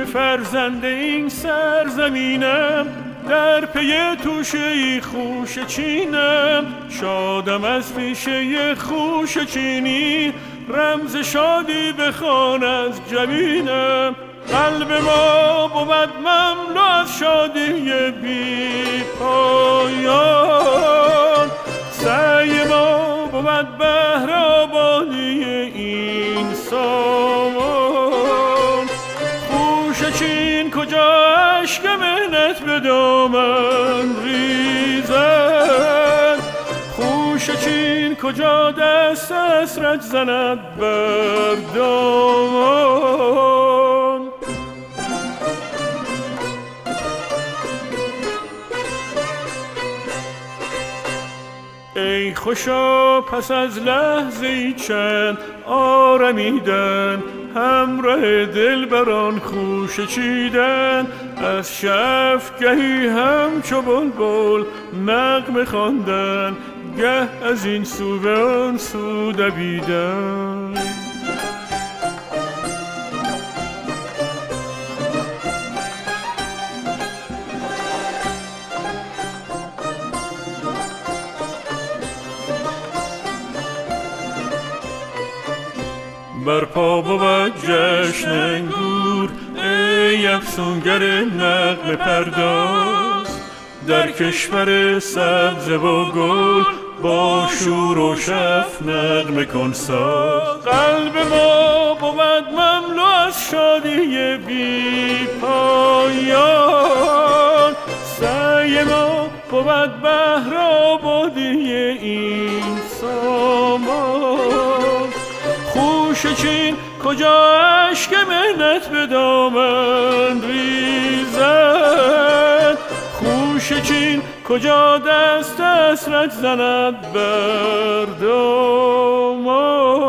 فرزند این سرزمینم، در پی توشه خوشه چینم. شادم از پیشه خوشه چینی، رمز شادی بخوان از جبینم. قلب ما بود مملو از شادی بی پایان، سعی ما بود بهر آبادی این سامان. خوشه چین کجا اشک مهنت به دامن ریزد، خوشه چین کجا دست حسرت زند بر دامان. ای خوشا پس از لحظه‌ای چند آرمیدن، همراه دلبران خوشه چیدن. از شفگهی همچو بلبل نغمه خواندن، گه از این سو به آن سو دویدن. برپا بود جشن انگور ای افسونگر نغمه پرداز، در کشور سبز و گل با شور و شف نغمه کن ساز. قلب ما بود مملو از شادی بی پایان، سعی ما بود بهر آبادی این سامان. خوشه چین کجا اشک مهنت به دامن ریزد، خوشه چین کجا دست حسرت زند بر دامان.